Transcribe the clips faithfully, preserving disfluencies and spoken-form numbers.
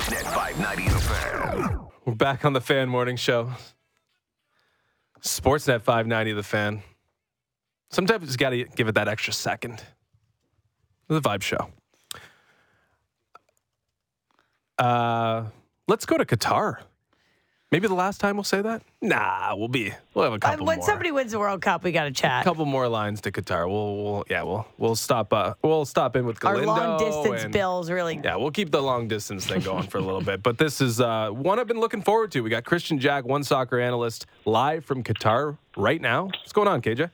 Sportsnet five ninety The Fan. We're back on the Fan Morning Show. Sportsnet five ninety The Fan. Sometimes you got to give it that extra second. The Vibe Show. Uh, let's go to Qatar. Maybe the last time we'll say that? Nah, we'll be. We'll have a couple Uh, when more. somebody wins the World Cup, we got to chat. A couple more lines to Qatar. We'll, we'll yeah, we'll we'll stop. Uh, we'll stop in with Galindo. Our long distance and, bills really. Yeah, we'll keep the long distance thing going for a little bit. But this is uh, one I've been looking forward to. We got Christian Jack, one soccer analyst, live from Qatar right now. What's going on, K J?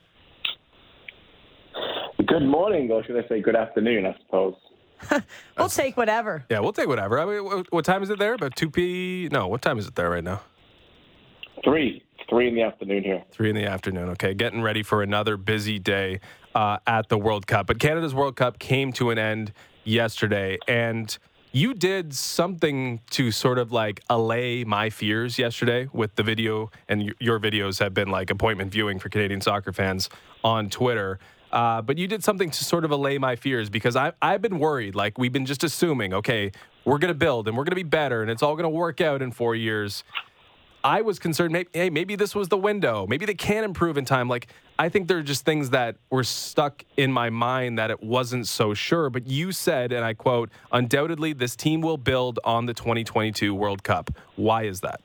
Good morning, or should I say good afternoon, I suppose. We'll take whatever. Yeah, we'll take whatever. I mean, what, what time is it there? About two p. No, what time is it there right now? Three. Three in the afternoon here. Three in the afternoon. Okay, getting ready for another busy day uh, at the World Cup. But Canada's World Cup came to an end yesterday, and you did something to sort of like allay my fears yesterday with the video, and y- your videos have been like appointment viewing for Canadian soccer fans on Twitter. Uh, but you did something to sort of allay my fears because I, I've been worried. Like, we've been just assuming, okay, we're going to build and we're going to be better and it's all going to work out in four years. I was concerned, maybe, hey, maybe this was the window. Maybe they can improve in time. Like, I think there are just things that were stuck in my mind that it wasn't so sure. But you said, and I quote, undoubtedly, this team will build on the twenty twenty-two World Cup. Why is that?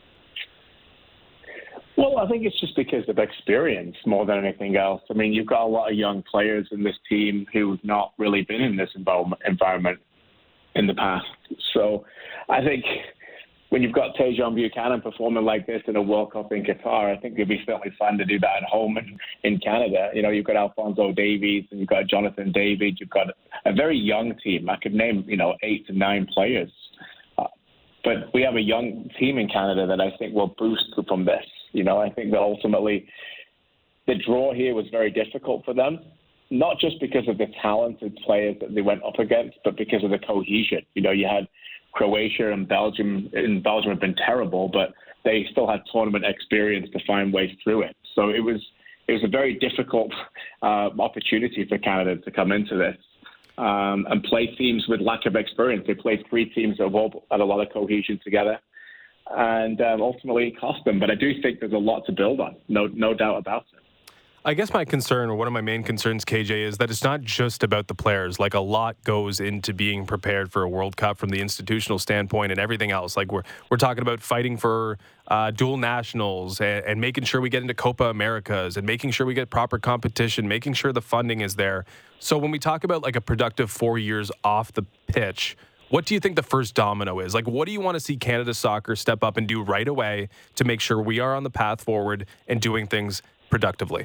Well, I think it's just because of experience more than anything else. I mean, you've got a lot of young players in this team who've not really been in this environment in the past. So I think when you've got Tajon Buchanan performing like this in a World Cup in Qatar, I think it'd be certainly fun to do that at home in, in Canada. You know, you've got Alphonso Davies and you've got Jonathan David. You've got a very young team. I could name, you know, eight to nine players. Uh, but we have a young team in Canada that I think will boost from this. You know, I think that ultimately the draw here was very difficult for them, not just because of the talented players that they went up against, but because of the cohesion. You know, you had Croatia and Belgium, and Belgium have been terrible, but they still had tournament experience to find ways through it. So it was it was a very difficult uh, opportunity for Canada to come into this um, and play teams with lack of experience. They played three teams that have all had a lot of cohesion together. And um, ultimately it cost them. But I do think there's a lot to build on, no no doubt about it. I guess my concern, or one of my main concerns, K J, is that it's not just about the players. Like, a lot goes into being prepared for a World Cup from the institutional standpoint and everything else. Like, we're we're talking about fighting for uh, dual nationals and, and making sure we get into Copa Americas and making sure we get proper competition, making sure the funding is there. So when we talk about like a productive four years off the pitch, what do you think the first domino is? Like, what do you want to see Canada Soccer step up and do right away to make sure we are on the path forward and doing things productively?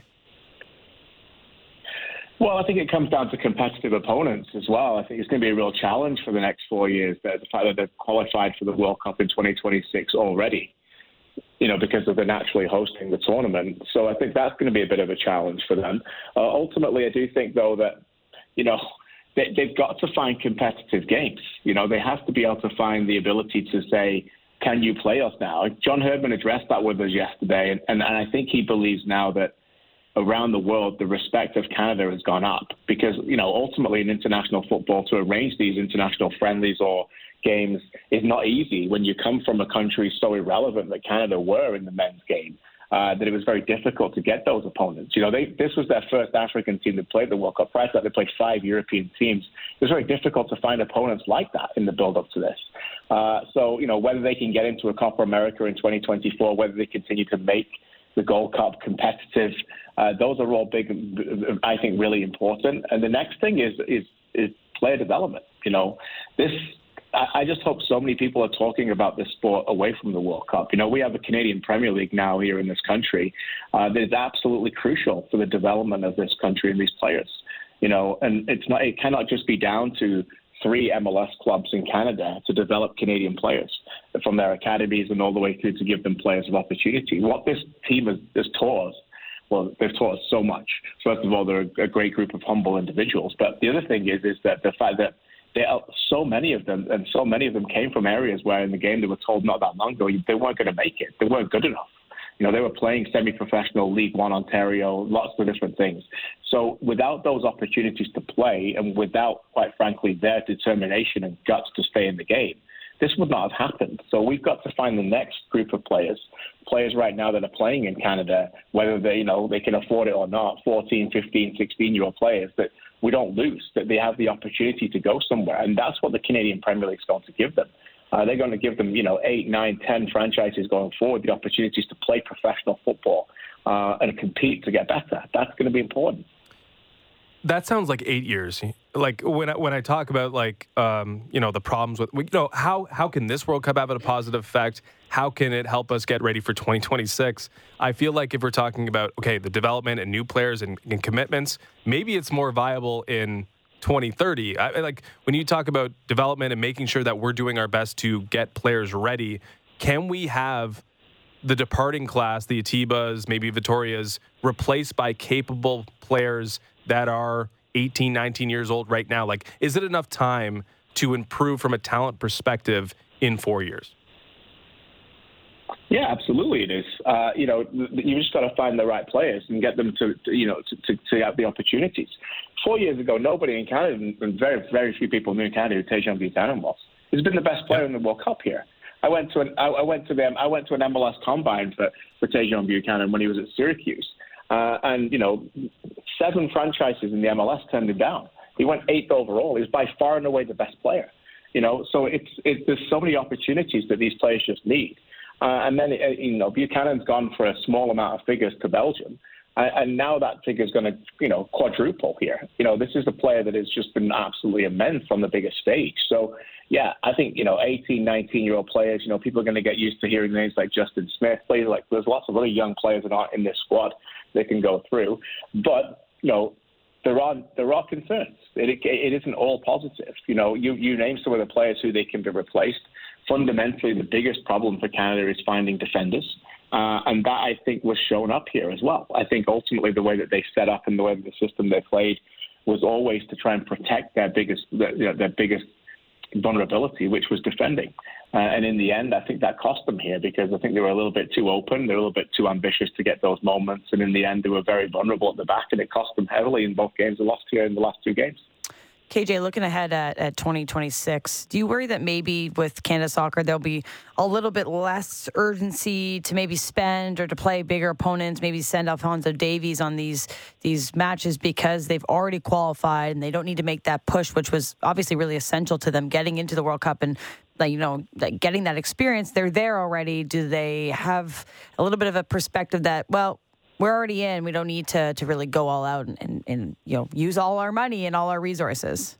Well, I think it comes down to competitive opponents as well. I think it's going to be a real challenge for the next four years, the fact that they've qualified for the World Cup in twenty twenty-six already, you know, because of the naturally hosting the tournament. So I think that's going to be a bit of a challenge for them. Uh, ultimately, I do think, though, that, you know, they, they've got to find competitive games. You know, they have to be able to find the ability to say, can you play us now? John Herdman addressed that with us yesterday, and, and, and I think he believes now that around the world, the respect of Canada has gone up because, you know, ultimately in international football, to arrange these international friendlies or games is not easy when you come from a country so irrelevant that Canada were in the men's game, uh, that it was very difficult to get those opponents. You know, they, this was their first African team that played the World Cup. Prior to that, they played five European teams. It was very difficult to find opponents like that in the build-up to this. Uh, so, you know, whether they can get into a Copa America in twenty twenty-four, whether they continue to make the Gold Cup competitive, uh, those are all big, I think, really important. And the next thing is is is player development. You know, this. I, I just hope so many people are talking about this sport away from the World Cup. You know, we have a Canadian Premier League now here in this country uh, that is absolutely crucial for the development of this country and these players. You know, and it's not. It cannot just be down to three M L S clubs in Canada to develop Canadian players from their academies and all the way through to give them players of opportunity. What this team has, has taught us, well, they've taught us so much. First of all, they're a great group of humble individuals. But the other thing is, is that the fact that they are, so many of them, and so many of them came from areas where in the game they were told not that long ago they weren't going to make it. They weren't good enough. You know, they were playing semi-professional League One Ontario, lots of different things. So without those opportunities to play and without, quite frankly, their determination and guts to stay in the game, this would not have happened. So we've got to find the next group of players, players right now that are playing in Canada, whether they, you know, they can afford it or not, fourteen, fifteen, sixteen-year-old players that we don't lose, that they have the opportunity to go somewhere. And that's what the Canadian Premier League is going to give them. Uh, they're going to give them, you know, eight, nine, ten franchises going forward, the opportunities to play professional football uh, and compete to get better. That's going to be important. That sounds like eight years. Like when I, when I talk about like um, you know the problems with you know how how can this World Cup have a positive effect? How can it help us get ready for twenty twenty-six? I feel like if we're talking about okay the development and new players and, and commitments, maybe it's more viable in twenty thirty. I, like when you talk about development and making sure that we're doing our best to get players ready, can we have the departing class, the Atibas, maybe Vitorias, replaced by capable players that are eighteen, nineteen years old right now? Like, is it enough time to improve from a talent perspective in four years? Yeah, absolutely it is. Uh, you know, you just got to find the right players and get them to, to you know, to, to, to have the opportunities. Four years ago, nobody in Canada, and very, very few people knew in Canada who Tejan Buchanan was. He's been the best player yeah. in the World Cup here. I went to an I, I went to them. I went to an M L S combine for for Tejan Buchanan when he was at Syracuse. Uh, and, you know, seven franchises in the M L S turned him down. He went eighth overall. He's by far and away the best player. You know, so it's, it, there's so many opportunities that these players just need. Uh, and then, uh, you know, Buchanan's gone for a small amount of figures to Belgium. Uh, and now that figure is going to, you know, quadruple here. You know, this is a player that has just been absolutely immense on the biggest stage. So, yeah, I think, you know, eighteen, nineteen-year-old players, you know, people are going to get used to hearing names like Justin Smith. Players like there's lots of other young players that aren't in this squad they can go through. But, you know, there are there are concerns. It, it, it isn't all positive. You know, you, you name some of the players who they can be replaced. Fundamentally, the biggest problem for Canada is finding defenders. Uh, and that, I think, was shown up here as well. I think ultimately the way that they set up and the way that the system they played was always to try and protect their biggest their, you know, their biggest vulnerability, which was defending. Uh, and in the end, I think that cost them here because I think they were a little bit too open. They were a little bit too ambitious to get those moments. And in the end, they were very vulnerable at the back, and it cost them heavily in both games. They lost here in the last two games. K J, looking ahead at, at twenty twenty-six, do you worry that maybe with Canada Soccer there'll be a little bit less urgency to maybe spend or to play bigger opponents, maybe send Alphonso Davies on these these matches because they've already qualified and they don't need to make that push, which was obviously really essential to them getting into the World Cup and like, you know, like getting that experience? They're there already. Do they have a little bit of a perspective that, well, we're already in. We don't need to to really go all out and, and, and you know use all our money and all our resources?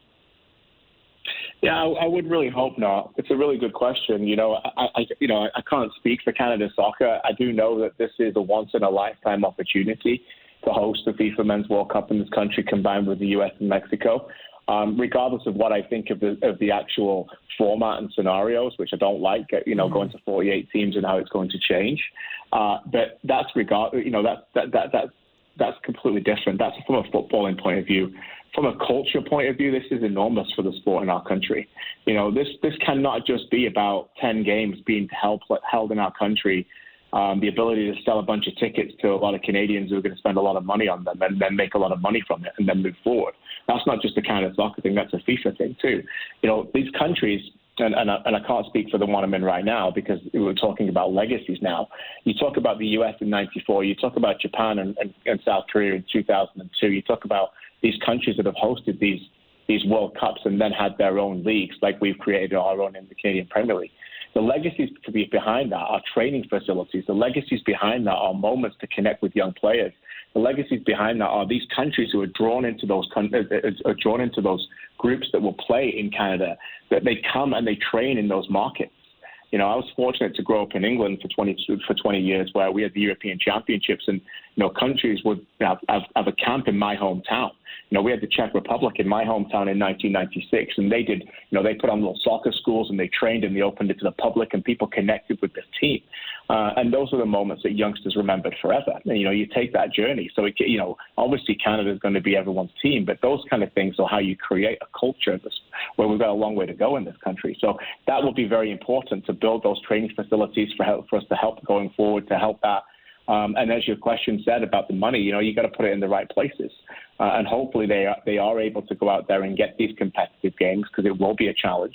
Yeah, I, I would really hope not. It's a really good question. You know, I, I you know I can't speak for Canada Soccer. I do know that this is a once in a lifetime opportunity to host the FIFA Men's World Cup in this country, combined with the U S and Mexico. Um, regardless of what I think of the of the actual format and scenarios, which I don't like, you know, mm-hmm. going to forty-eight teams and how it's going to change. Uh, but that's regard, you know, that that that that that's completely different. That's from a footballing point of view. From a culture point of view, this is enormous for the sport in our country. You know, this this cannot just be about ten games being held held in our country. Um, the ability to sell a bunch of tickets to a lot of Canadians who are going to spend a lot of money on them and then make a lot of money from it and then move forward. That's not just a Canada Soccer thing, that's a FIFA thing too. You know, these countries, and, and, I, and I can't speak for the one I'm in right now because we're talking about legacies now. You talk about the U S in ninety-four, you talk about Japan and, and, and South Korea in two thousand two, you talk about these countries that have hosted these these World Cups and then had their own leagues like we've created our own in the Canadian Premier League. The legacies to be behind that are training facilities. The legacies behind that are moments to connect with young players. The legacies behind that are these countries who are drawn into those are drawn into those groups that will play in Canada. That they come and they train in those markets. You know, I was fortunate to grow up in England for twenty for twenty years, where we had the European Championships, and you know, countries would have, have, have a camp in my hometown. You know, we had the Czech Republic in my hometown in nineteen ninety-six, and they did, you know, they put on little soccer schools and they trained and they opened it to the public, and people connected with this team. Uh, and those are the moments that youngsters remembered forever. And, you know, you take that journey. So, it, you know, obviously Canada is going to be everyone's team, but those kind of things are how you create a culture where we've got a long way to go in this country. So that will be very important to build those training facilities for help, for us to help going forward, to help that. Um, and as your question said about the money, you know, you got to put it in the right places. Uh, and hopefully they are, they are able to go out there and get these competitive games, because it will be a challenge.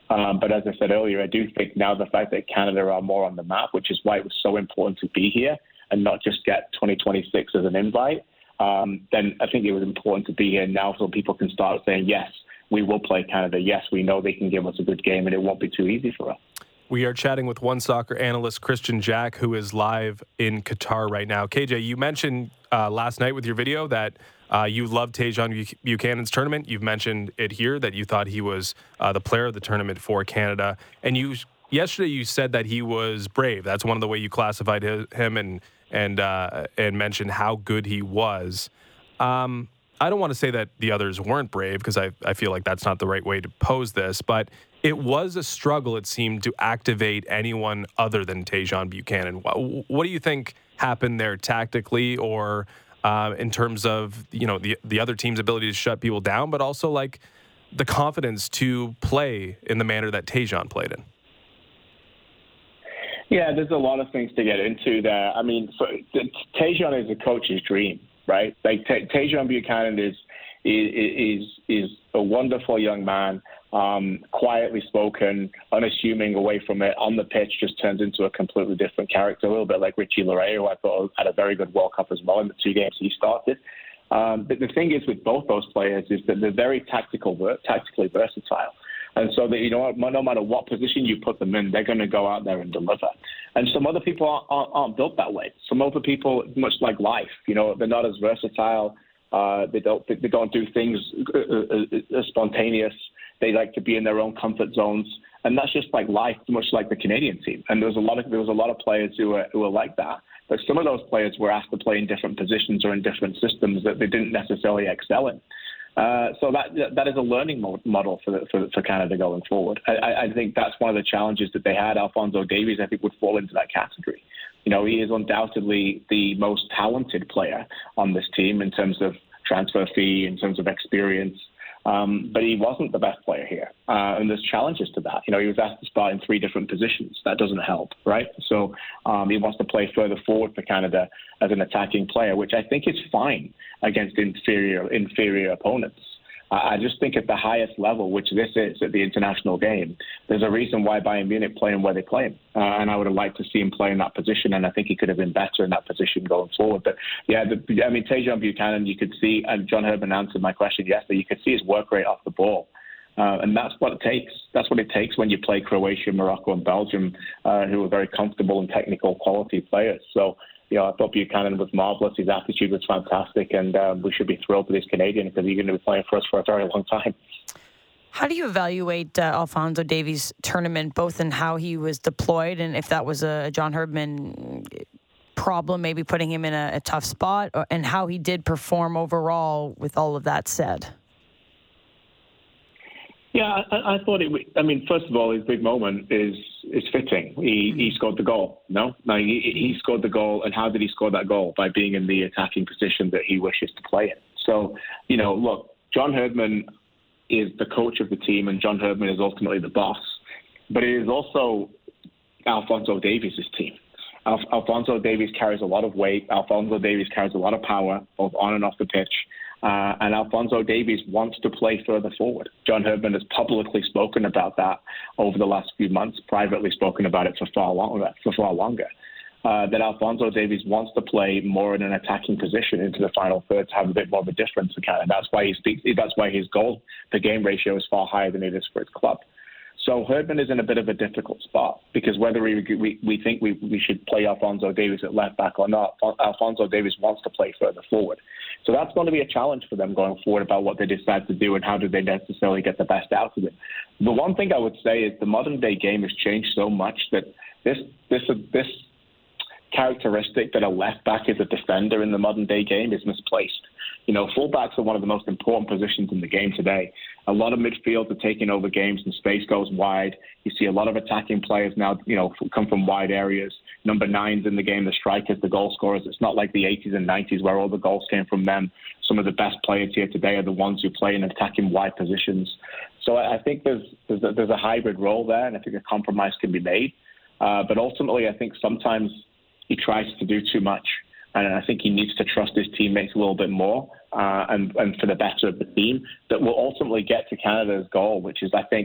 Um, but as I said earlier, I do think now the fact that Canada are more on the map, which is why it was so important to be here and not just get twenty twenty-six as an invite, um, then I think it was important to be here now so people can start saying, yes, we will play Canada. Yes, we know they can give us a good game and it won't be too easy for us. We are chatting with one soccer analyst, Christian Jack, who is live in Qatar right now. K J, you mentioned uh, last night with your video that uh, you loved Tajon Buchanan's tournament. You've mentioned it here that you thought he was uh, the player of the tournament for Canada. And you yesterday you said that he was brave. That's one of the way you classified his, him and and uh, and mentioned how good he was. Um, I don't want to say that the others weren't brave because I, I feel like that's not the right way to pose this, but it was a struggle, it seemed, to activate anyone other than Tajon Buchanan. What, what do you think happened there tactically or uh, in terms of, you know, the the other team's ability to shut people down, but also like the confidence to play in the manner that Tajon played in? Yeah, there's a lot of things to get into there. I mean, for, Tajon is a coach's dream, right? Like T- Tajon Buchanan is is is a wonderful young man, um, quietly spoken, unassuming away from it. On the pitch, just turns into a completely different character, a little bit like Richie Laryea, who I thought had a very good World Cup as well in the two games he started. Um, but the thing is with both those players is that they're very tactical, tactically versatile. And so that, you know, no matter what position you put them in, they're going to go out there and deliver. And some other people aren't, aren't, aren't built that way. Some other people, much like life, you know, they're not as versatile. Uh, they don't they don't do things uh, uh, spontaneous. They like to be in their own comfort zones, and that's just like life, much like the Canadian team. And there was a lot of there was a lot of players who were who were like that. But some of those players were asked to play in different positions or in different systems that they didn't necessarily excel in. Uh, so that that is a learning model for, the, for for Canada going forward. I, I think that's one of the challenges that they had. Alphonso Davies, I think, would fall into that category. You know, he is undoubtedly the most talented player on this team in terms of transfer fee, in terms of experience. Um, but he wasn't the best player here. Uh, and there's challenges to that. You know, he was asked to start in three different positions. That doesn't help, right? So um, he wants to play further forward for Canada as an attacking player, which I think is fine against inferior inferior opponents. Uh, I just think at the highest level, which this is at the international game, there's a reason why Bayern Munich play him where they play him. Uh, and I would have liked to see him play in that position, and I think he could have been better in that position going forward. But, yeah, the, I mean, Tajon Buchanan, you could see, and John Herdman answered my question yesterday, you could see his work rate off the ball. Uh, and that's what it takes. That's what it takes when you play Croatia, Morocco, and Belgium, uh, who are very comfortable and technical quality players. So, you know, I thought Buchanan was marvelous. His attitude was fantastic, and um, we should be thrilled with this Canadian because he's going to be playing for us for a very long time. How do you evaluate uh, Alphonso Davies' tournament, both in how he was deployed and if that was a John Herdman problem, maybe putting him in a, a tough spot, or, and how he did perform overall with all of that said? Yeah, I, I thought it. I mean, first of all, his big moment is is fitting. He he scored the goal. No, no, he, he scored the goal. And how did he score that goal? By being in the attacking position that he wishes to play in. So, you know, look, John Herdman is the coach of the team, and John Herdman is ultimately the boss. But it is also Alphonso Davies' team. Alf- Alphonso Davies carries a lot of weight. Alphonso Davies carries a lot of power, both on and off the pitch. Uh, and Alphonso Davies wants to play further forward. John Herdman has publicly spoken about that over the last few months, privately spoken about it for far longer. For far longer. Uh, that Alphonso Davies wants to play more in an attacking position into the final third to have a bit more of a difference. And that's why he speaks. That's why his goal to game ratio is far higher than it is for his club. So Herdman is in a bit of a difficult spot because whether we we, we think we, we should play Alphonso Davies at left back or not, Alphonso Davies wants to play further forward. So that's going to be a challenge for them going forward about what they decide to do and how do they necessarily get the best out of it. The one thing I would say is the modern day game has changed so much that this this this characteristic that a left back is a defender in the modern day game is misplaced. You know, fullbacks are one of the most important positions in the game today. A lot of midfield are taking over games and space goes wide. You see a lot of attacking players now, you know, come from wide areas. Number nines in the game, the strikers, the goal scorers. It's not like the eighties and nineties where all the goals came from them. Some of the best players here today are the ones who play in attacking wide positions. So I think there's there's a, there's a hybrid role there, and I think a compromise can be made. Uh, but ultimately, I think sometimes he tries to do too much. And I think he needs to trust his teammates a little bit more uh, and, and for the better of the team that will ultimately get to Canada's goal, which is, I think,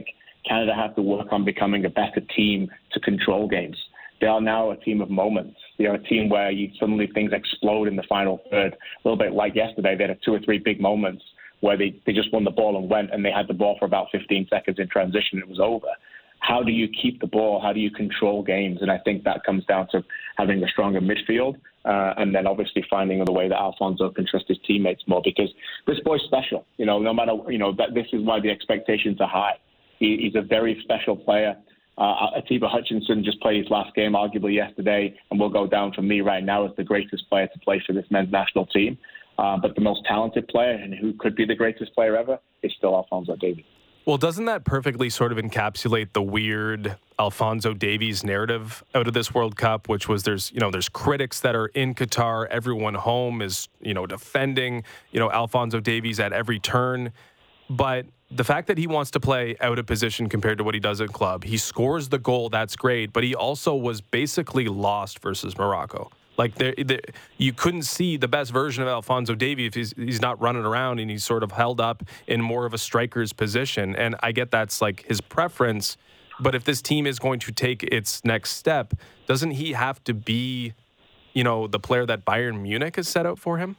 Canada have to work on becoming a better team to control games. They are now a team of moments. They are a team where you suddenly things explode in the final third. A little bit like yesterday, they had two or three big moments where they, they just won the ball and went, and they had the ball for about fifteen seconds in transition. And it was over. How do you keep the ball? How do you control games? And I think that comes down to having a stronger midfield, uh, and then obviously finding the way that Alfonso can trust his teammates more, because this boy's special. You know, no matter, you know, that this is why the expectations are high. He, he's a very special player. Uh, Atiba Hutchinson just played his last game, arguably yesterday, and will go down for me right now as the greatest player to play for this men's national team. Uh, but the most talented player, and who could be the greatest player ever, is still Alfonso Davies. Well, doesn't that perfectly sort of encapsulate the weird Alfonso Davies narrative out of this World Cup, which was there's, you know, there's critics that are in Qatar. Everyone home is, you know, defending, you know, Alfonso Davies at every turn. But the fact that he wants to play out of position compared to what he does in club, he scores the goal, that's great, but he also was basically lost versus Morocco. Like, there, there, you couldn't see the best version of Alfonso Davies if he's, he's not running around and he's sort of held up in more of a striker's position. And I get that's like his preference, but if this team is going to take its next step, doesn't he have to be, you know, the player that Bayern Munich has set out for him?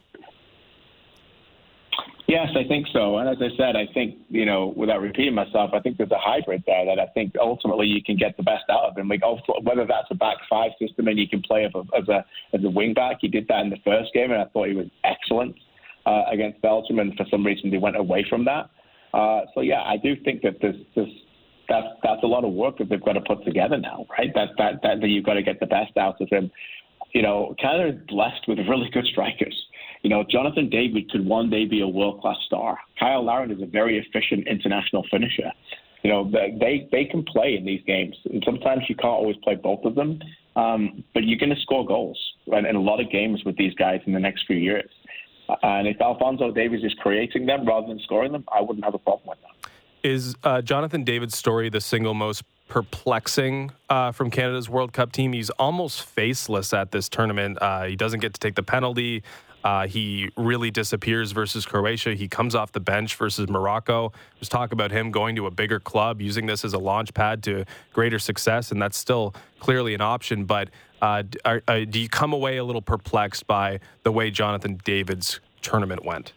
Yes, I think so. And as I said, I think, you know, without repeating myself, I think there's a hybrid there that I think ultimately you can get the best out of him. Like, whether that's a back five system and you can play as a, as a, as a wing back. He did that in the first game, and I thought he was excellent uh, against Belgium, and for some reason they went away from that. Uh, so, yeah, I do think that there's, there's, that's, that's a lot of work that they've got to put together now, right? That, that, that, that you've got to get the best out of him. You know, Canada is blessed with really good strikers. You know, Jonathan David could one day be a world-class star. Kyle Larin is a very efficient international finisher. You know, they they can play in these games, and sometimes you can't always play both of them, um, but you're going to score goals right, in a lot of games with these guys in the next few years. And if Alfonso Davies is creating them rather than scoring them, I wouldn't have a problem with that. Is uh, Jonathan David's story the single most perplexing uh, from Canada's World Cup team? He's almost faceless at this tournament. Uh, he doesn't get to take the penalty. Uh, he really disappears versus Croatia. He comes off the bench versus Morocco. There's talk about him going to a bigger club, using this as a launch pad to greater success, and that's still clearly an option. But uh, are, uh, do you come away a little perplexed by the way Jonathan David's tournament went?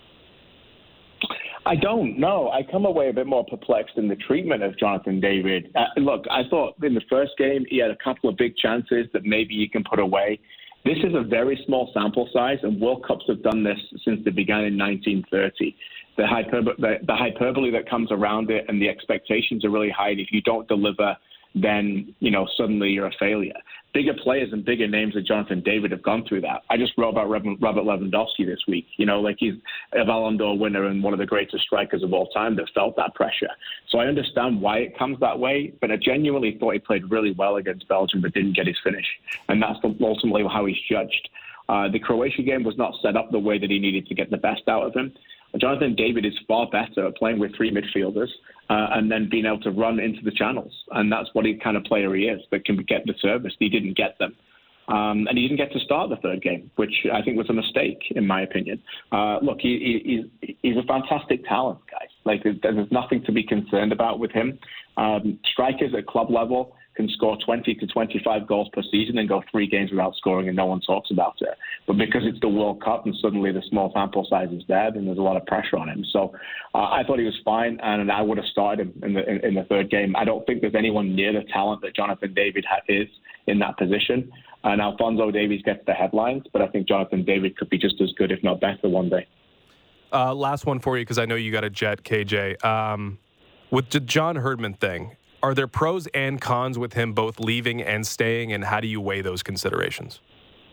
I don't know. I come away a bit more perplexed in the treatment of Jonathan David. Uh, look, I thought in the first game he had a couple of big chances that maybe you can put away. This is a very small sample size, and World Cups have done this since they began in nineteen thirty. The, hyperbo- the, the hyperbole that comes around it and the expectations are really high. And if you don't deliver, then, you know, suddenly you're a failure. Bigger players and bigger names than Jonathan David have gone through that. I just wrote about Robert Lewandowski this week. You know, like he's a Ballon d'Or winner and one of the greatest strikers of all time that felt that pressure. So I understand why it comes that way, but I genuinely thought he played really well against Belgium but didn't get his finish. And that's ultimately how he's judged. Uh, the Croatia game was not set up the way that he needed to get the best out of him. Jonathan David is far better at playing with three midfielders uh, and then being able to run into the channels. And that's what he kind of player he is, that can get the service. He didn't get them. Um, and he didn't get to start the third game, which I think was a mistake, in my opinion. Uh, look, he, he, he's a fantastic talent, guys. Like, there's nothing to be concerned about with him. Um, strikers at club level can score twenty to twenty-five goals per season and go three games without scoring and no one talks about it. But because it's the World Cup and suddenly the small sample size is there, then there's a lot of pressure on him. So uh, I thought he was fine, and I would have started him in the in, in the third game. I don't think there's anyone near the talent that Jonathan David is in that position. And Alfonso Davies gets the headlines, but I think Jonathan David could be just as good, if not better, one day. Uh, last one for you, because I know you got a jet, K J. Um, with the John Herdman thing, are there pros and cons with him both leaving and staying, and how do you weigh those considerations?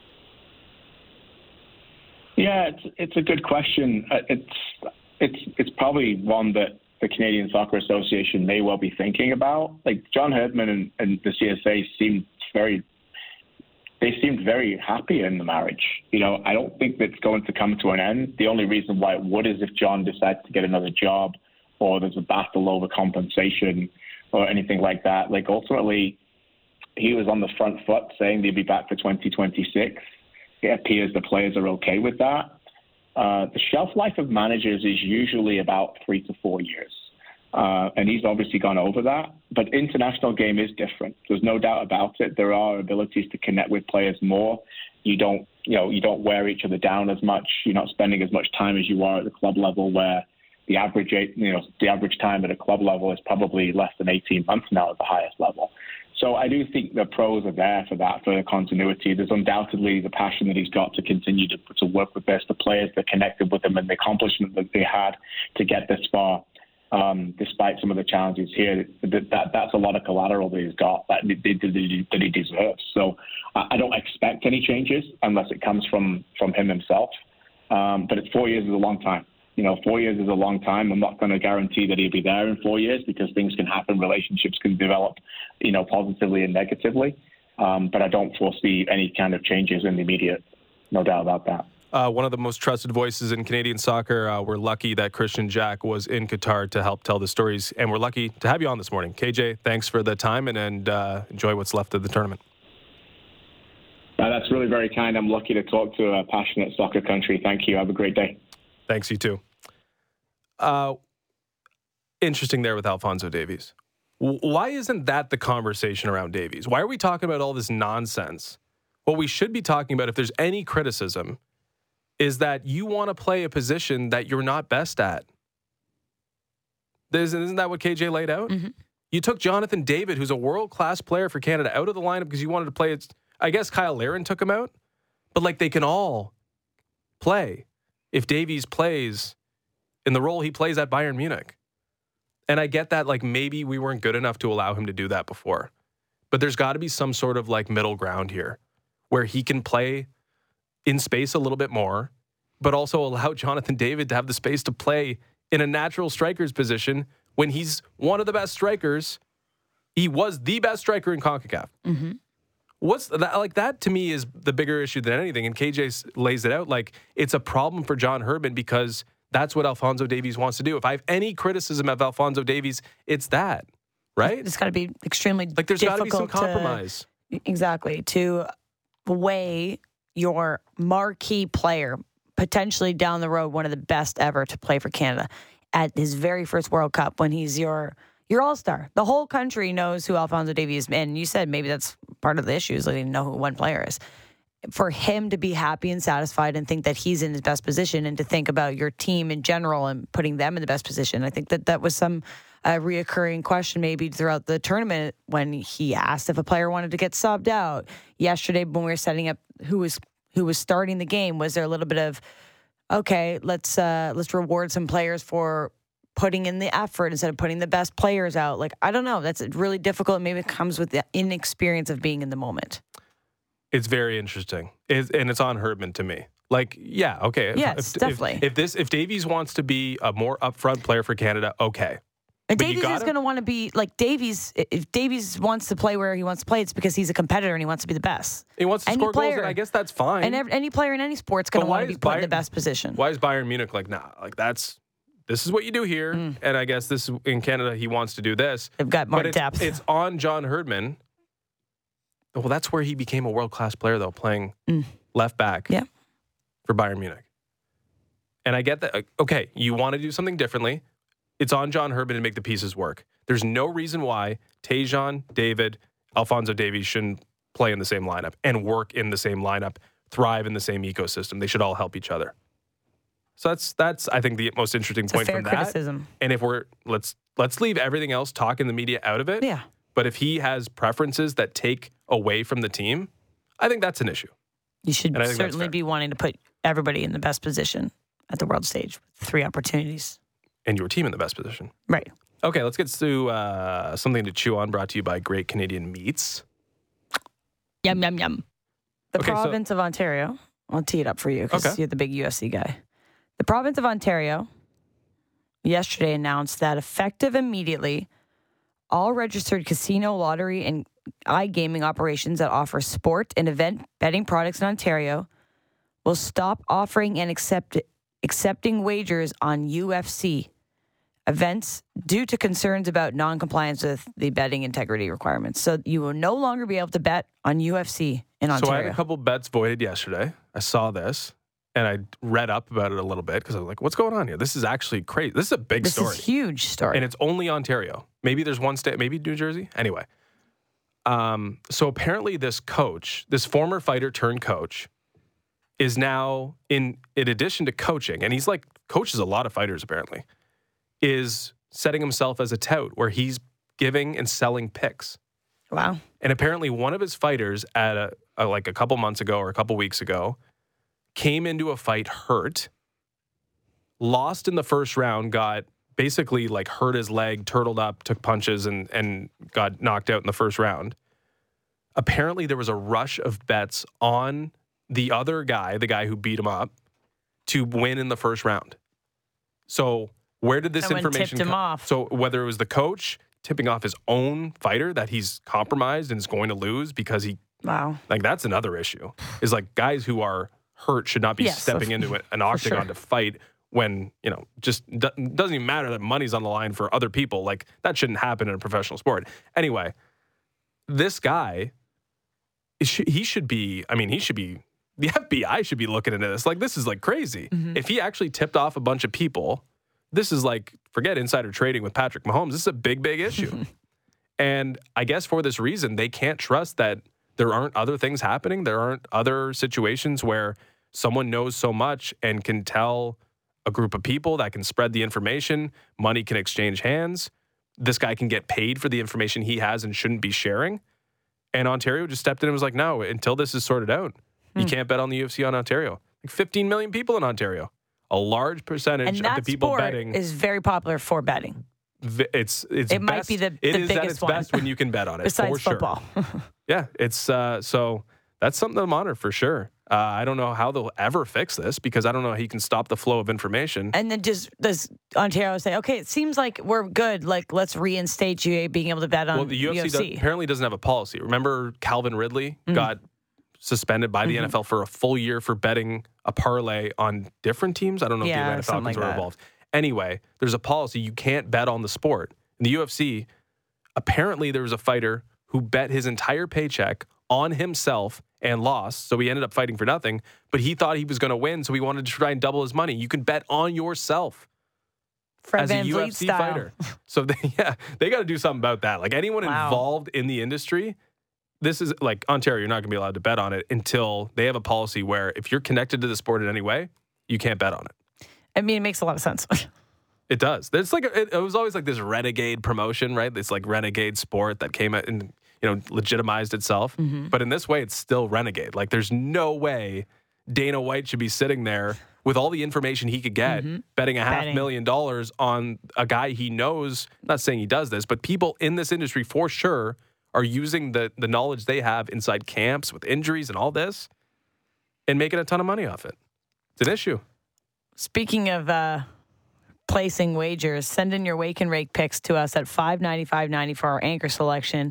Yeah, it's it's a good question. It's it's it's probably one that the Canadian Soccer Association may well be thinking about. Like, John Herdman and, and the C S A seemed very they seemed very happy in the marriage. You know, I don't think that's going to come to an end. The only reason why it would is if John decides to get another job, or there's a battle over compensation, or anything like that. Like, ultimately, he was on the front foot saying they'd be back for twenty twenty-six. It appears the players are okay with that. Uh, the shelf life of managers is usually about three to four years. Uh, and he's obviously gone over that. But international game is different. There's no doubt about it. There are abilities to connect with players more. You don't, you know, you don't wear each other down as much. You're not spending as much time as you are at the club level, where the average, you know, the average time at a club level is probably less than eighteen months now at the highest level. So I do think the pros are there for that, for the continuity. There's undoubtedly the passion that he's got to continue to, to work with this, the players that connected with him and the accomplishment that they had to get this far, um, despite some of the challenges here. That, that That's a lot of collateral that he's got that, that he deserves. So I don't expect any changes unless it comes from, from him himself. Um, but it's four years is a long time. You know, four years is a long time. I'm not going to guarantee that he'll be there in four years because things can happen. Relationships can develop, you know, positively and negatively. Um, but I don't foresee any kind of changes in the immediate. No doubt about that. Uh, one of the most trusted voices in Canadian soccer. Uh, we're lucky that Christian Jack was in Qatar to help tell the stories. And we're lucky to have you on this morning. K J, thanks for the time and, and uh, enjoy what's left of the tournament. Uh, that's really very kind. I'm lucky to talk to a passionate soccer country. Thank you. Have a great day. Thanks, you too. Uh, interesting there with Alphonso Davies. W- why isn't that the conversation around Davies? Why are we talking about all this nonsense? What we should be talking about, if there's any criticism, is that you want to play a position that you're not best at. Isn't, isn't that what K J laid out? Mm-hmm. You took Jonathan David, who's a world-class player for Canada, out of the lineup because you wanted to play it. I guess Kyle Larin took him out, but like they can all play if Davies plays in the role he plays at Bayern Munich. And I get that, like, maybe we weren't good enough to allow him to do that before. But there's got to be some sort of, like, middle ground here where he can play in space a little bit more, but also allow Jonathan David to have the space to play in a natural striker's position when he's one of the best strikers. He was the best striker in CONCACAF. Mm-hmm. What's that? Like, that to me is the bigger issue than anything. And K J lays it out. Like, it's a problem for John Herdman because that's what Alphonso Davies wants to do. If I have any criticism of Alphonso Davies, it's that, right? It's got to be extremely like there's got to be some difficult compromise. To, exactly. To weigh your marquee player, potentially down the road, one of the best ever to play for Canada at his very first World Cup when he's your your all-star. The whole country knows who Alphonso Davies is. And you said maybe that's part of the issue is they didn't know who one player is. For him to be happy and satisfied and think that he's in his best position and to think about your team in general and putting them in the best position. I think that that was some uh, reoccurring question maybe throughout the tournament when he asked if a player wanted to get subbed out. Yesterday when we were setting up who was who was starting the game, was there a little bit of, okay, let's uh, let's reward some players for putting in the effort instead of putting the best players out? Like, I don't know. That's really difficult. Maybe it comes with the inexperience of being in the moment. It's very interesting, it's, and it's on Herdman to me. Like, yeah, okay. Yes, if, definitely. If, if this, if Davies wants to be a more upfront player for Canada, okay. And But Davies you is going to want to be like Davies. If Davies wants to play where he wants to play, it's because he's a competitor and he wants to be the best. He wants to Any score player, goals, and I guess that's fine. And every, any player in any sport's going But to why want to be is put in the Bayern- best position. Why is Bayern Munich like, nah, like that's, this is what you do here. Mm. And I guess this in Canada, he wants to do this. They've got more but it's, depth. it's on John Herdman. Well, that's where he became a world-class player, though, playing Mm. left back Yeah. for Bayern Munich. And I get that. Okay, you want to do something differently. It's on John Herdman to make the pieces work. There's no reason why Tajon, David, Alphonso Davies shouldn't play in the same lineup and work in the same lineup, thrive in the same ecosystem. They should all help each other. So that's that's I think the most interesting It's point a fair from that. criticism. And if we're let's let's leave everything else, talk in the media out of it. Yeah. But if he has preferences that take away from the team, I think that's an issue. You should And I think that's certainly fair. be wanting to put everybody in the best position at the world stage with three opportunities. And your team in the best position. Right. Okay, let's get to uh, something to chew on, brought to you by Great Canadian Meats. Yum, yum, yum. The Okay, so- province of Ontario, I'll tee it up for you because Okay. you're the big U F C guy. The province of Ontario yesterday announced that effective immediately, all registered casino, lottery, and iGaming operations that offer sport and event betting products in Ontario will stop offering and accept, accepting wagers on U F C events due to concerns about non-compliance with the betting integrity requirements. So you will no longer be able to bet on U F C in Ontario. So I had a couple bets voided yesterday. I saw this. and I read up about it a little bit because I was like, what's going on here? This is actually crazy. This is a big This story. is a huge story. And it's only Ontario. Maybe there's one state, maybe New Jersey. Anyway. Um, so apparently this coach, this former fighter turned coach, is now in, in addition to coaching, and he's like, coaches a lot of fighters apparently, is setting himself as a tout where he's giving and selling picks. Wow. And apparently one of his fighters at a, a like a couple months ago or a couple weeks ago came into a fight hurt, lost in the first round, got basically like hurt his leg, turtled up, took punches, and and got knocked out in the first round. Apparently there was a rush of bets on the other guy, the guy who beat him up, to win in the first round. So where did this Someone information tipped him come? off. So whether it was the coach tipping off his own fighter that he's compromised and is going to lose because he, Wow. like that's another issue, is like guys who are hurt should not be Yes, stepping of- into an octagon sure. to fight when, you know, just do- doesn't even matter that money's on the line for other people. Like that shouldn't happen in a professional sport. Anyway, this guy, he should be, I mean, he should be, the F B I should be looking into this. Like, this is like crazy. Mm-hmm. If he actually tipped off a bunch of people, this is like, forget insider trading with Patrick Mahomes. This is a big, big issue. And I guess for this reason, they can't trust that there aren't other things happening. There aren't other situations where someone knows so much and can tell a group of people that can spread the information. Money can exchange hands. This guy can get paid for the information he has and shouldn't be sharing. And Ontario just stepped in and was like, no, until this is sorted out, you Hmm. can't bet on the U F C on Ontario. Like fifteen million people in Ontario. A large percentage And of that the people sport betting. is very popular for betting, v- it's it's It might best- be the- it the is at biggest its one. best when you can bet on it. besides for sure. football. Yeah, it's uh, so that's something to monitor for sure. Uh, I don't know how they'll ever fix this because I don't know how he can stop the flow of information. And then just does Ontario say, okay, it seems like we're good. Like, let's reinstate you being able to bet on Well, the U F C, U F C. Does, apparently doesn't have a policy. Remember Calvin Ridley Mm-hmm. got suspended by the N F L for a full year for betting a parlay on different teams? I don't know if Yeah, the Atlanta something Falcons like were that. involved. Anyway, there's a policy. You can't bet on the sport. In the U F C, apparently there was a fighter who bet his entire paycheck on himself and lost, so he ended up fighting for nothing, but he thought he was going to win, so he wanted to try and double his money. You can bet on yourself Fred as a Van U Vliet F C style. fighter. So they, yeah, they got to do something about that. Like anyone Wow. involved in the industry, this is like Ontario, you're not going to be allowed to bet on it until they have a policy where if you're connected to the sport in any way, you can't bet on it. I mean, it makes a lot of sense. It does. It's like a, it, it was always like this renegade promotion, right? This like renegade sport that came out and you know legitimized itself. Mm-hmm. But in this way, it's still renegade. Like there's no way Dana White should be sitting there with all the information he could get, betting a half Betting. million dollars on a guy he knows. Not saying he does this, but people in this industry for sure are using the the knowledge they have inside camps with injuries and all this, and making a ton of money off it. It's an issue. Speaking of uh, placing wagers, send in your wake and rake picks to us at five ninety-five ninety for our anchor selection.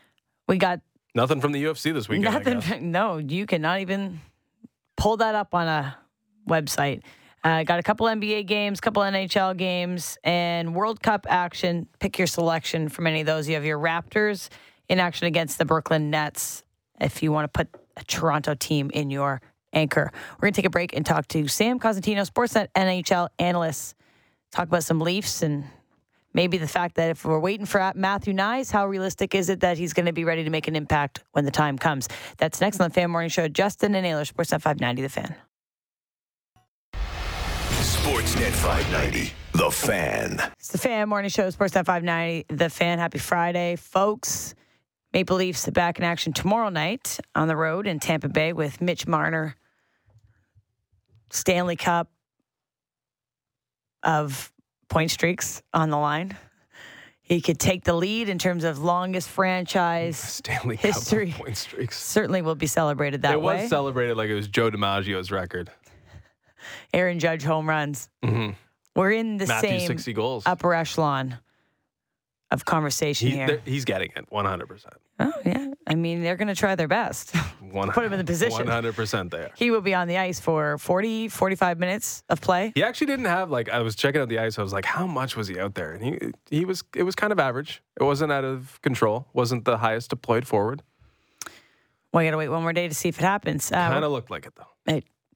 We got Nothing from the U F C this weekend. I guess. nothing. No, you cannot even pull that up on a website. Uh, got a couple N B A games, couple N H L games, and World Cup action. Pick your selection from any of those. You have your Raptors in action against the Brooklyn Nets if you want to put a Toronto team in your anchor. We're going to take a break and talk to Sam Cosentino, Sportsnet N H L analyst. Talk about some Leafs and maybe the fact that if we're waiting for Matthew Nyes, how realistic is it that he's going to be ready to make an impact when the time comes? That's next on the Fan Morning Show. Justin and Naylor, Sportsnet five ninety, The Fan. Sportsnet five ninety, The Fan. It's the Fan Morning Show, Sportsnet five ninety, The Fan. Happy Friday, folks. Maple Leafs back in action tomorrow night on the road in Tampa Bay with Mitch Marner. Stanley Cup of point streaks on the line. He could take the lead in terms of longest franchise Stanley history. Cup point streaks. Certainly will be celebrated that it way. was celebrated like it was Joe DiMaggio's record. Aaron Judge home runs. Mm-hmm. We're in the Matthew same sixty goals. upper echelon of conversation He, here. they're- he's getting it one hundred percent. Oh, yeah. I mean, they're going to try their best. Put him in the position. one hundred percent there. He will be on the ice for forty, forty-five minutes of play. He actually didn't have like I was checking out the ice. I was like, how much was he out there? And he he was it was kind of average. It wasn't out of control. Wasn't the highest deployed forward. Well, you got to wait one more day to see if it happens. Uh, Kind of looked like it though. it,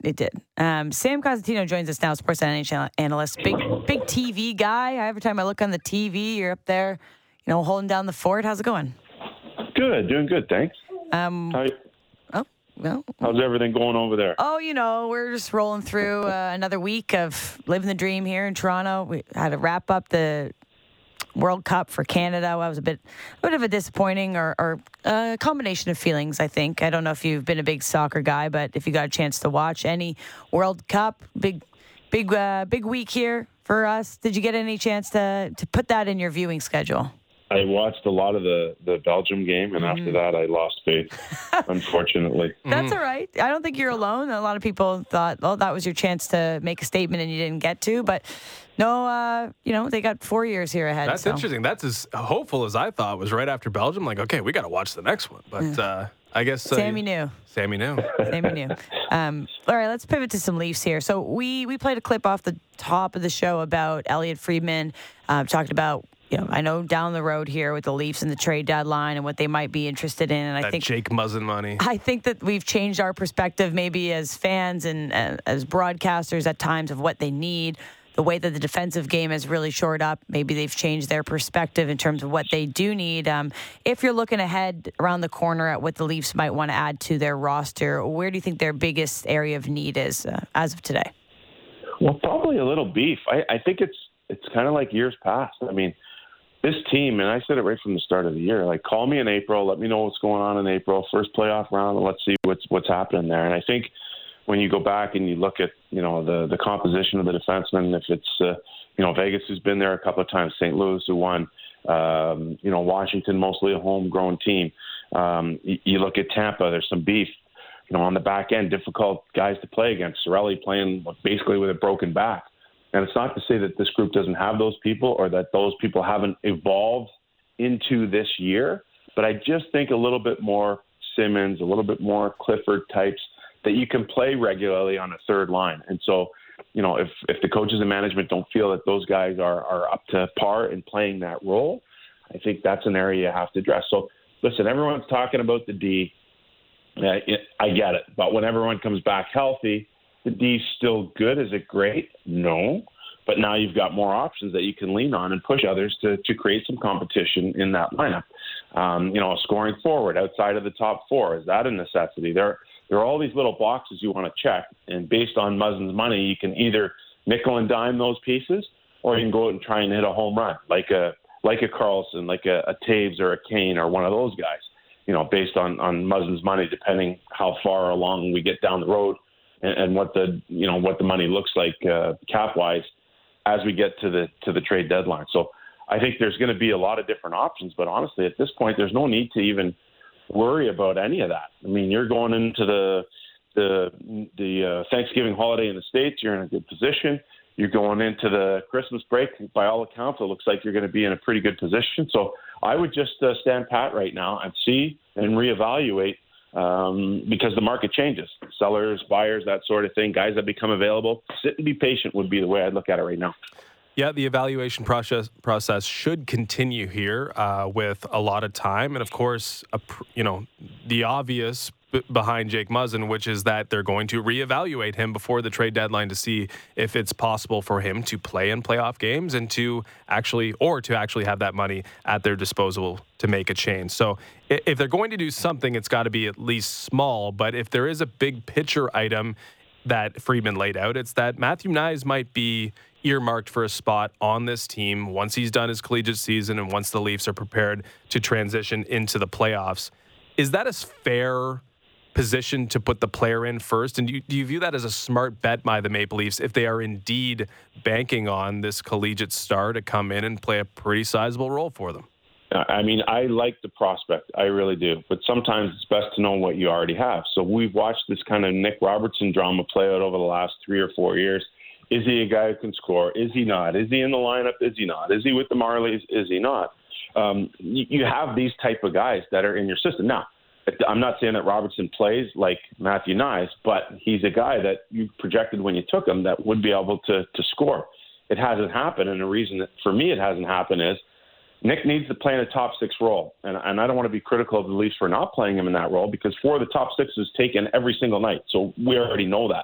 It did. Um, Sam Cosentino joins us now, sports N H L analyst. Big, big T V guy. Every time I look on the T V, you're up there, you know, holding down the fort. How's it going? Good, doing good, thanks. Um, How, oh, well. how's everything going over there? Oh, you know, we're just rolling through uh, another week of living the dream here in Toronto. We had to wrap up the World Cup for Canada. That was a bit, a bit of a disappointing or, or a combination of feelings, I think. I don't know if you've been a big soccer guy, but if you got a chance to watch any World Cup, big, big, uh, big week here for us. Did you get any chance to to put that in your viewing schedule? I watched a lot of the, the Belgium game, and mm. after that, I lost faith, unfortunately. That's all right. I don't think you're alone. A lot of people thought, well, that was your chance to make a statement and you didn't get to. But no, uh, you know, they got four years here ahead. That's so. interesting. That's as hopeful as I thought. Was right after Belgium. Like, okay, we got to watch the next one. But uh, I guess uh, Sammy knew. Sammy knew. Sammy knew. Um, all right, let's pivot to some Leafs here. So we we played a clip off the top of the show about Elliot Friedman. Uh, talked about. You know, I know down the road here with the Leafs and the trade deadline and what they might be interested in. And I that think Jake Muzzin money. I think that we've changed our perspective maybe as fans and uh, as broadcasters at times of what they need. The way that the defensive game has really shored up, maybe they've changed their perspective in terms of what they do need. Um, if you're looking ahead around the corner at what the Leafs might want to add to their roster, where do you think their biggest area of need is uh, as of today? Well, probably a little beef. I, I think it's it's kind of like years past. I mean, this team, and I said it right from the start of the year, like, call me in April, let me know what's going on in April, first playoff round, and let's see what's what's happening there. And I think when you go back and you look at, you know, the the composition of the defensemen, if it's, uh, you know, Vegas, who's been there a couple of times, Saint Louis, who won, um, you know, Washington, mostly a homegrown team. Um, you, you look at Tampa, there's some beef, you know, on the back end, difficult guys to play against. Cirelli playing basically with a broken back. And it's not to say that this group doesn't have those people or that those people haven't evolved into this year, but I just think a little bit more Simmons, a little bit more Clifford types that you can play regularly on a third line. And so, you know, if, if the coaches and management don't feel that those guys are, are up to par in playing that role, I think that's an area you have to address. So, listen, everyone's talking about the D. Uh, it, I get it. But when everyone comes back healthy, the D's still good. Is it great? No. But now you've got more options that you can lean on and push others to, to create some competition in that lineup. Um, you know, a scoring forward outside of the top four, is that a necessity? There, there are all these little boxes you want to check, and based on Muzzin's money, you can either nickel and dime those pieces, or you can go out and try and hit a home run, like a like a Carlson, like a, a Taves or a Kane or one of those guys, you know, based on, on Muzzin's money, depending how far along we get down the road. And, and what the you know what the money looks like uh, cap wise as we get to the to the trade deadline. So I think there's going to be a lot of different options. But honestly, at this point, there's no need to even worry about any of that. I mean, you're going into the the the uh, Thanksgiving holiday in the States. You're in a good position. You're going into the Christmas break. By all accounts, it looks like you're going to be in a pretty good position. So I would just uh, stand pat right now and see and reevaluate. Um, because the market changes. Sellers, buyers, that sort of thing, guys that become available. Sit and be patient would be the way I'd look at it right now. Yeah, the evaluation process process should continue here uh, with a lot of time. And, of course, a, you know, the obvious b- behind Jake Muzzin, which is that they're going to reevaluate him before the trade deadline to see if it's possible for him to play in playoff games and to actually, or to actually have that money at their disposal to make a change. So if they're going to do something, it's got to be at least small. But if there is a big picture item that Friedman laid out, it's that Matthew Knies might be earmarked for a spot on this team once he's done his collegiate season and once the Leafs are prepared to transition into the playoffs. Is that a fair position to put the player in first? And do you, do you view that as a smart bet by the Maple Leafs if they are indeed banking on this collegiate star to come in and play a pretty sizable role for them? I mean, I like the prospect. I really do. But sometimes it's best to know what you already have. So we've watched this kind of Nick Robertson drama play out over the last three or four years. Is he a guy who can score? Is he not? Is he in the lineup? Is he not? Is he with the Marlies? Is he not? Um, you, you have these type of guys that are in your system. Now, I'm not saying that Robertson plays like Matthew Knies, but he's a guy that you projected when you took him that would be able to, to score. It hasn't happened, and the reason that for me it hasn't happened is Nick needs to play in a top six role. And, and I don't want to be critical of the Leafs for not playing him in that role because four of the top six is taken every single night. So we already know that.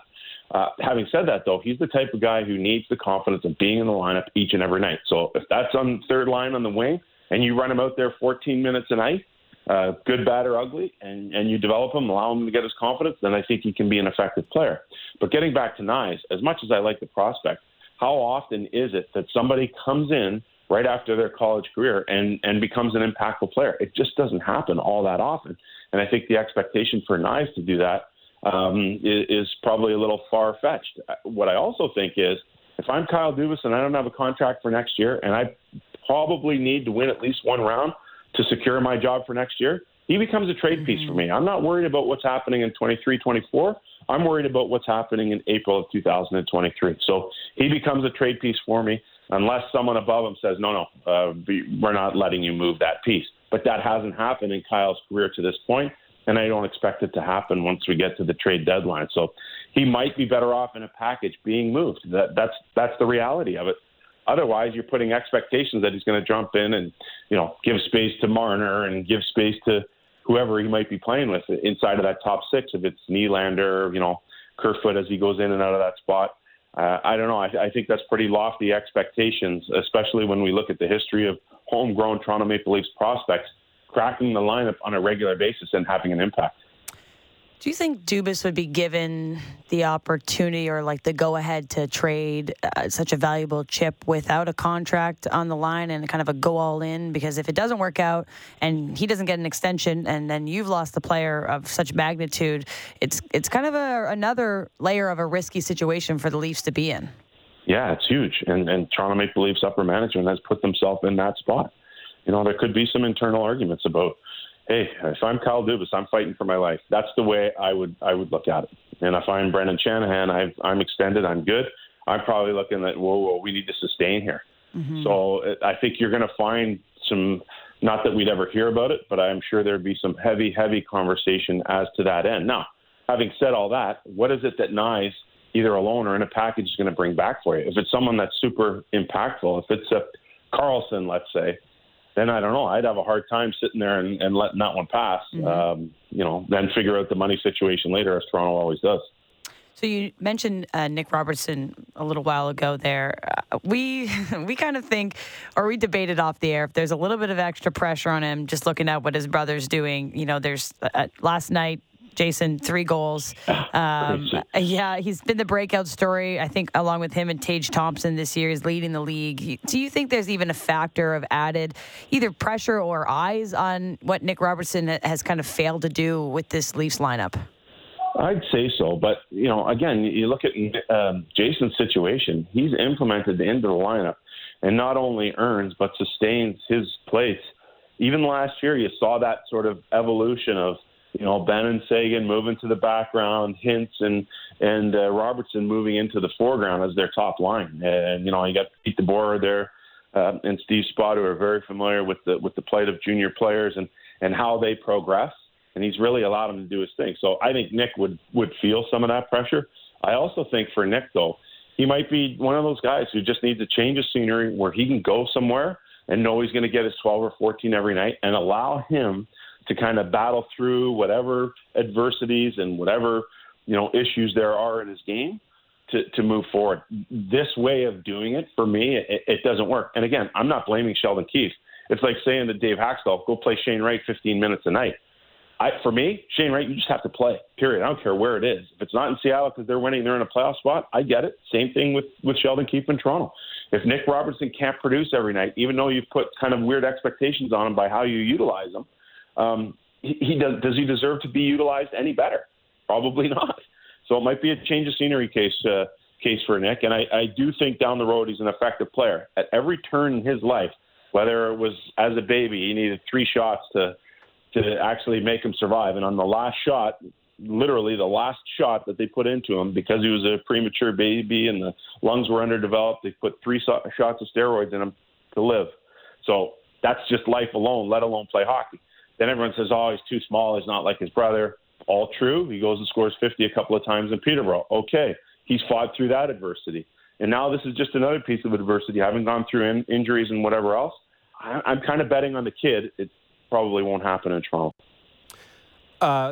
Uh, having said that, though, he's the type of guy who needs the confidence of being in the lineup each and every night. So if that's on third line on the wing and you run him out there fourteen minutes a night, uh, good, bad, or ugly, and, and you develop him, allow him to get his confidence, then I think he can be an effective player. But getting back to Knies, as much as I like the prospect, how often is it that somebody comes in right after their college career and, and becomes an impactful player? It just doesn't happen all that often. And I think the expectation for Knies to do that um, is, is probably a little far-fetched. What I also think is, if I'm Kyle Dubas and I don't have a contract for next year, and I probably need to win at least one round to secure my job for next year, he becomes a trade piece for me. I'm not worried about what's happening in twenty-three twenty-four. I'm worried about what's happening in April of two thousand twenty-three. So he becomes a trade piece for me unless someone above him says, no, no, uh, we're not letting you move that piece. But that hasn't happened in Kyle's career to this point, and I don't expect it to happen once we get to the trade deadline. So he might be better off in a package being moved. That, that's that's the reality of it. Otherwise, you're putting expectations that he's going to jump in and, you know, give space to Marner and give space to whoever he might be playing with inside of that top six. If it's Nylander, you know, Kerfoot as he goes in and out of that spot. Uh, I don't know. I, I think that's pretty lofty expectations, especially when we look at the history of homegrown Toronto Maple Leafs prospects cracking the lineup on a regular basis and having an impact. Do you think Dubas would be given the opportunity or like the go-ahead to trade uh, such a valuable chip without a contract on the line and kind of a go all in? Because if it doesn't work out and he doesn't get an extension and then you've lost the player of such magnitude, it's it's kind of a, another layer of a risky situation for the Leafs to be in. Yeah, it's huge. And, and Toronto Maple Leafs upper management has put themselves in that spot. You know, there could be some internal arguments about, hey, if I'm Kyle Dubas, I'm fighting for my life. That's the way I would I would look at it. And if I'm Brendan Shanahan, I've, I'm extended, I'm good. I'm probably looking at, whoa, whoa, we need to sustain here. Mm-hmm. So I think you're going to find some, not that we'd ever hear about it, but I'm sure there'd be some heavy, heavy conversation as to that end. Now, having said all that, what is it that Knies, either alone or in a package, is going to bring back for you? If it's someone that's super impactful, if it's a Carlson, let's say, then I don't know. I'd have a hard time sitting there and, and letting that one pass. Mm-hmm. Um, you know, then figure out the money situation later, as Toronto always does. So you mentioned uh, Nick Robertson a little while ago there. Uh, we we kind of think, or we debated off the air, if there's a little bit of extra pressure on him, just looking at what his brother's doing. You know, there's uh, last night, Jason, three goals. Um, yeah, he's been the breakout story, I think, along with him and Tage Thompson this year. He's leading the league. Do you think there's even a factor of added either pressure or eyes on what Nick Robertson has kind of failed to do with this Leafs lineup? I'd say so. But, you know, again, you look at um, Jason's situation. He's implemented into the lineup and not only earns but sustains his place. Even last year, you saw that sort of evolution of, you know, Benn Sagan moving to the background, Hintz and and uh, Robertson moving into the foreground as their top line. And, you know, you got Pete DeBoer there uh, and Steve Spott, who are very familiar with the with the plight of junior players and, and how they progress. And he's really allowed him to do his thing. So I think Nick would, would feel some of that pressure. I also think for Nick, though, he might be one of those guys who just needs a change of scenery where he can go somewhere and know he's going to get his twelve or fourteen every night and allow him to kind of battle through whatever adversities and whatever, you know, issues there are in his game to, to move forward. This way of doing it, for me, it, it doesn't work. And again, I'm not blaming Sheldon Keefe. It's like saying to Dave Haxtell, go play Shane Wright fifteen minutes a night. I, for me, Shane Wright, you just have to play, period. I don't care where it is. If it's not in Seattle because they're winning, they're in a playoff spot, I get it. Same thing with, with Sheldon Keefe in Toronto. If Nick Robertson can't produce every night, even though you've put kind of weird expectations on him by how you utilize him, Um, he, he does. Does he deserve to be utilized any better? Probably not. So it might be a change of scenery case uh, case for Nick. And I, I do think down the road he's an effective player. At every turn in his life, whether it was as a baby, he needed three shots to to actually make him survive. And on the last shot, literally the last shot that they put into him, because he was a premature baby and the lungs were underdeveloped, they put three so- shots of steroids in him to live. So that's just life alone, let alone play hockey. Then everyone says, oh, he's too small. He's not like his brother. All true. He goes and scores fifty a couple of times in Peterborough. Okay. He's fought through that adversity. And now this is just another piece of adversity, having gone through in, injuries and whatever else. I, I'm kind of betting on the kid. It probably won't happen in Toronto. Uh,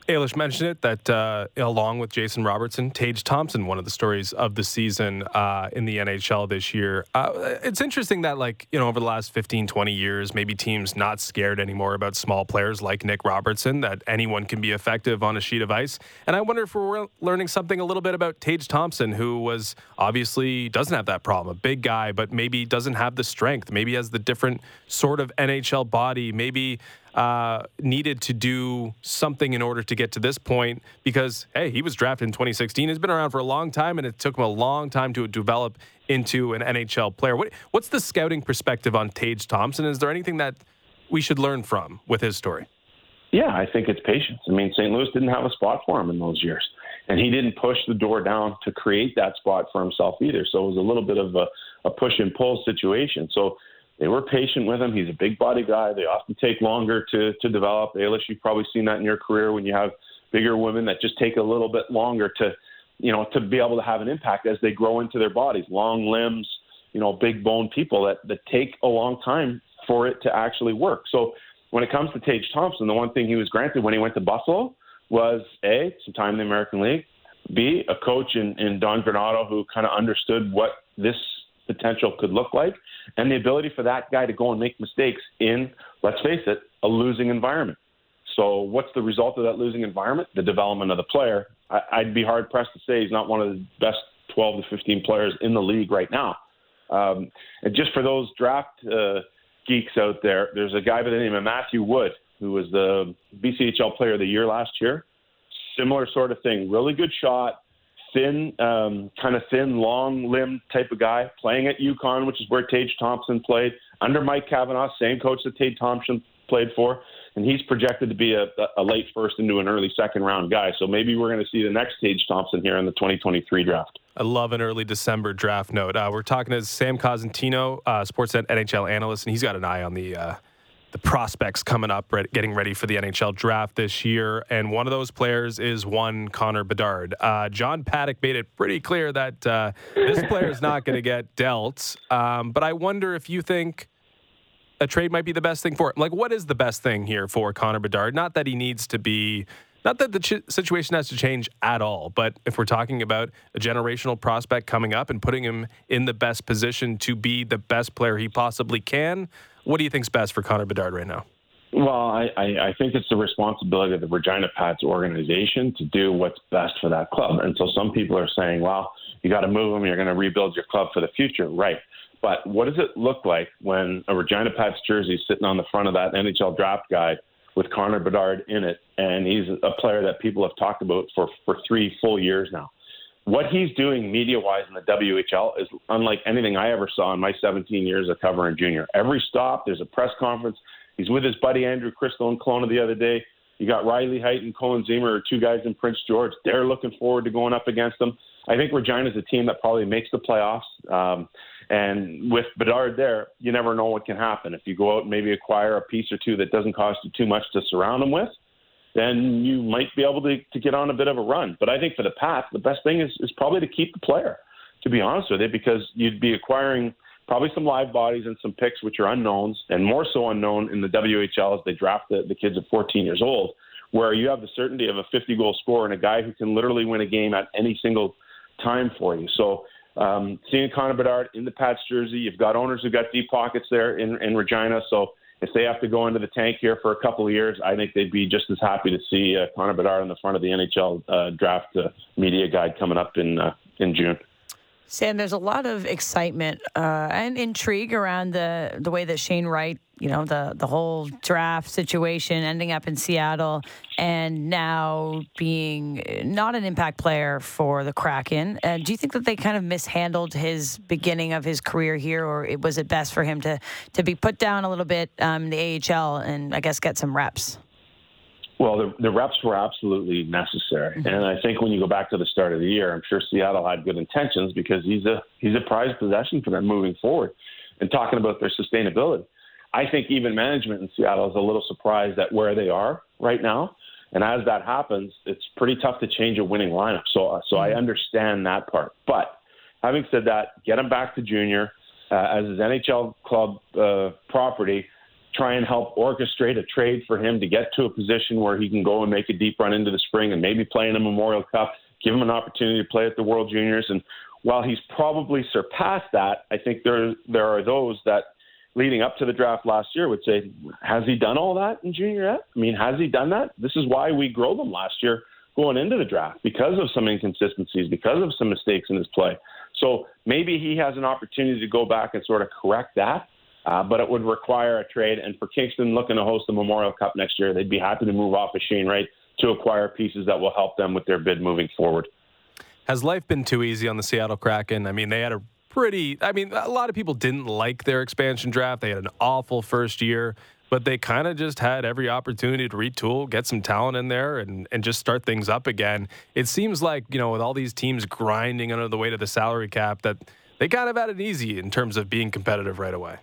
Ailish mentioned it, that uh, along with Jason Robertson, Tage Thompson, one of the stories of the season uh, in the N H L this year. Uh, it's interesting that, like, you know, over the last fifteen, twenty years, maybe teams not scared anymore about small players like Nick Robertson, that anyone can be effective on a sheet of ice. And I wonder if we're learning something a little bit about Tage Thompson, who was obviously doesn't have that problem, a big guy, but maybe doesn't have the strength, maybe has the different sort of N H L body, maybe uh, needed to do something in order to get to this point because, hey, he was drafted in twenty sixteen. He's been around for a long time, and it took him a long time to develop into an N H L player. What, what's the scouting perspective on Tage Thompson? Is there anything that we should learn from with his story? Yeah, I think it's patience. I mean, Saint Louis didn't have a spot for him in those years, and he didn't push the door down to create that spot for himself either. So it was a little bit of a, a push and pull situation. So they were patient with him. He's a big body guy. They often take longer to, to develop. Ailish, you've probably seen that in your career when you have bigger women that just take a little bit longer to, you know, to be able to have an impact as they grow into their bodies. Long limbs, you know, big bone people that, that take a long time for it to actually work. So when it comes to Tage Thompson, the one thing he was granted when he went to Buffalo was A, some time in the American League, B, a coach in, in Don Granato who kind of understood what this potential could look like, and the ability for that guy to go and make mistakes in, let's face it, a losing environment. So what's the result of that losing environment? The development of the player. I, I'd be hard-pressed to say he's not one of the best twelve to fifteen players in the league right now. Um, and just for those draft uh, geeks out there, there's a guy by the name of Matthew Wood, who was the B C H L Player of the Year last year. Similar sort of thing. Really good shot. Thin, um, kind of thin, long-limbed type of guy, playing at UConn, which is where Tage Thompson played, under Mike Cavanaugh, same coach that Tage Thompson played for, and he's projected to be a, a late first into an early second-round guy. So maybe we're going to see the next Tage Thompson here in the twenty twenty-three draft. I love an early December draft note. Uh, we're talking to Sam Cosentino, uh, Sportsnet N H L analyst, and he's got an eye on the uh, the prospects coming up, getting ready for the N H L draft this year. And one of those players is one Connor Bedard. Uh, John Paddock made it pretty clear that uh, this player is not going to get dealt. Um, but I wonder if you think a trade might be the best thing for him. Like, what is the best thing here for Connor Bedard? Not that he needs to be, not that the ch- situation has to change at all, but if we're talking about a generational prospect coming up and putting him in the best position to be the best player he possibly can, what do you think's best for Connor Bedard right now? Well, I, I, I think it's the responsibility of the Regina Pats organization to do what's best for that club. And so some people are saying, well, you got to move him. You're going to rebuild your club for the future. Right. But what does it look like when a Regina Pats jersey is sitting on the front of that N H L draft guide with Connor Bedard in it? And he's a player that people have talked about for, for three full years now. What he's doing media-wise in the W H L is unlike anything I ever saw in my seventeen years of covering junior. Every stop, there's a press conference. He's with his buddy Andrew Crystal in Kelowna the other day. You got Riley Height and Colin Zimmer, are two guys in Prince George. They're looking forward to going up against them. I think Regina's a team that probably makes the playoffs. Um, and with Bedard there, you never know what can happen. If you go out and maybe acquire a piece or two that doesn't cost you too much to surround him with, then you might be able to, to get on a bit of a run. But I think for the Pats, the best thing is, is probably to keep the player, to be honest with you, because you'd be acquiring probably some live bodies and some picks, which are unknowns, and more so unknown in the W H L as they draft the, the kids at fourteen years old, where you have the certainty of a fifty-goal scorer and a guy who can literally win a game at any single time for you. So um, seeing Connor Bedard in the Pats jersey, you've got owners who've got deep pockets there in, in Regina, so if they have to go into the tank here for a couple of years, I think they'd be just as happy to see uh, Connor Bedard on the front of the N H L uh, draft uh, media guide coming up in uh, in June. Sam, there's a lot of excitement uh, and intrigue around the the way that Shane Wright, you know, the the whole draft situation, ending up in Seattle, and now being not an impact player for the Kraken. Uh, do you think that they kind of mishandled his beginning of his career here, or it, was it best for him to to be put down a little bit um, in the A H L and I guess get some reps? Well, the, the reps were absolutely necessary, mm-hmm. and I think when you go back to the start of the year, I'm sure Seattle had good intentions because he's a he's a prized possession for them moving forward. And talking about their sustainability, I think even management in Seattle is a little surprised at where they are right now. And as that happens, it's pretty tough to change a winning lineup. So, uh, so I understand that part. But having said that, get him back to junior uh, as his N H L club uh, property. try and help orchestrate a trade for him to get to a position where he can go and make a deep run into the spring and maybe play in a Memorial Cup, give him an opportunity to play at the World Juniors. And while he's probably surpassed that, I think there there are those that leading up to the draft last year would say, has he done all that in junior yet? I mean, has he done that? This is why we grow them last year going into the draft, because of some inconsistencies, because of some mistakes in his play. So maybe he has an opportunity to go back and sort of correct that, uh, but it would require a trade. And for Kingston looking to host the Memorial Cup next year, they'd be happy to move off of Shane Wright to acquire pieces that will help them with their bid moving forward. Has life been too easy on the Seattle Kraken? I mean, they had a pretty, I mean, a lot of people didn't like their expansion draft. They had an awful first year, but they kind of just had every opportunity to retool, get some talent in there, and, and just start things up again. It seems like, you know, with all these teams grinding under the weight of the salary cap, that they kind of had it easy in terms of being competitive right away.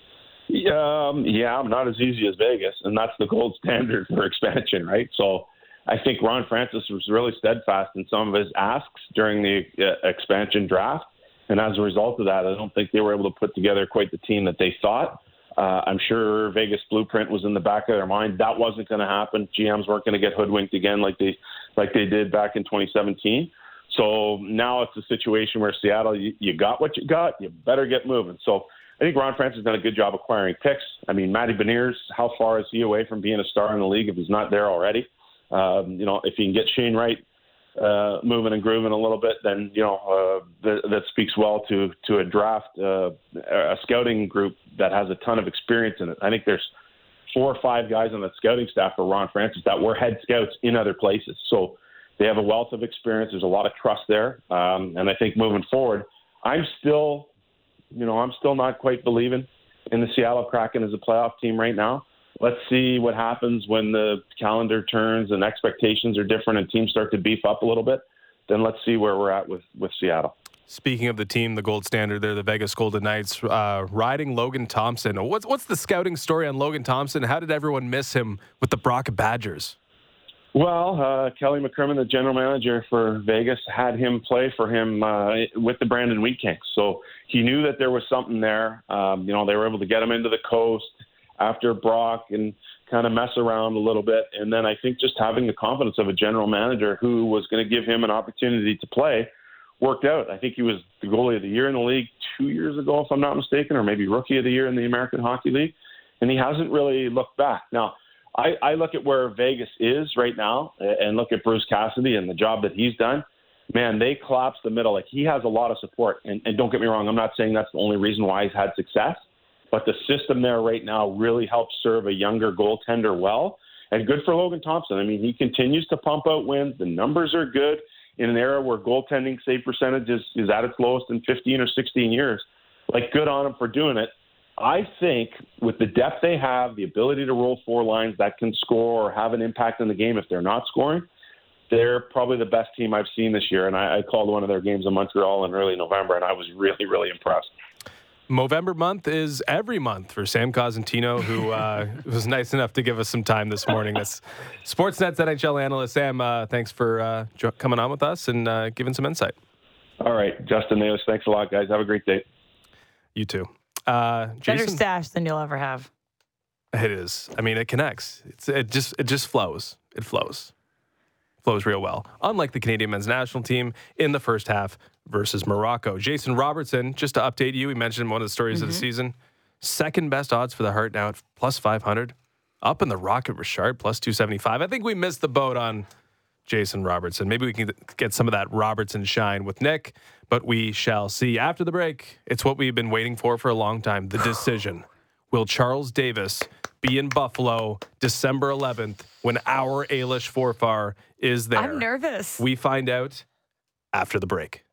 Um, yeah, not as easy as Vegas, and that's the gold standard for expansion, right? So I think Ron Francis was really steadfast in some of his asks during the uh, expansion draft, and as a result of that, I don't think they were able to put together quite the team that they thought. Uh, I'm sure Vegas blueprint was in the back of their mind. That wasn't going to happen. G Ms weren't going to get hoodwinked again like they like they did back in twenty seventeen. So now it's a situation where Seattle, you, you got what you got. You better get moving. So I think Ron Francis has done a good job acquiring picks. I mean, Matty Beniers, how far is he away from being a star in the league if he's not there already? Um, you know, if you can get Shane Wright uh, moving and grooving a little bit, then, you know, uh, th- that speaks well to to a draft, uh, a scouting group that has a ton of experience in it. I think there's four or five guys on the scouting staff for Ron Francis that were head scouts in other places. So they have a wealth of experience. There's a lot of trust there. Um, and I think moving forward, I'm still, you know, I'm still not quite believing in the Seattle Kraken as a playoff team right now. Let's see what happens when the calendar turns and expectations are different and teams start to beef up a little bit. Then let's see where we're at with, with Seattle. Speaking of the team, the gold standard there, the Vegas Golden Knights, uh, riding Logan Thompson. What's what's the scouting story on Logan Thompson? How did everyone miss him with the Brock Badgers? Well, uh, Kelly McCrimmon, the general manager for Vegas, had him play for him uh, with the Brandon Wheat Kings. So he knew that there was something there. Um, you know, they were able to get him into the coast after Brock and kind of mess around a little bit. And then I think just having the confidence of a general manager who was going to give him an opportunity to play worked out. I think he was the goalie of the year in the league two years ago, if I'm not mistaken, or maybe rookie of the year in the American Hockey League. And he hasn't really looked back. Now, I, I look at where Vegas is right now and look at Bruce Cassidy and the job that he's done. Man, they collapse the middle. Like, he has a lot of support. And, and don't get me wrong, I'm not saying that's the only reason why he's had success. But the system there right now really helps serve a younger goaltender well. And good for Logan Thompson. I mean, he continues to pump out wins. The numbers are good in an era where goaltending save percentage is, is at its lowest in fifteen or sixteen years. Like, good on him for doing it. I think with the depth they have, the ability to roll four lines that can score or have an impact in the game if they're not scoring, they're probably the best team I've seen this year. And I, I called one of their games in Montreal in early November, and I was really, really impressed. Movember month is every month for Sam Cosentino, who uh, was nice enough to give us some time this morning. That's Sportsnet's N H L analyst. Sam, uh, thanks for uh, jo- coming on with us and uh, giving some insight. All right, Justin Naylor, thanks a lot, guys. Have a great day. You too. Uh, Jason, better stash than you'll ever have. It is. I mean, it connects. It's it just it just flows. It flows. Flows real well. Unlike the Canadian men's national team in the first half versus Morocco. Jason Robertson, just to update you, we mentioned one of the stories mm-hmm. of the season. Second best odds for the Hart now at plus five hundred. Up in the Rocket Richard, plus two seventy-five. I think we missed the boat on Jason Robertson. Maybe we can get some of that Robertson shine with Nick, but we shall see. After the break, it's what we've been waiting for for a long time, the decision. Will Charles Davis be in Buffalo December eleventh when our Ailish Forfar is there? I'm nervous. We find out after the break.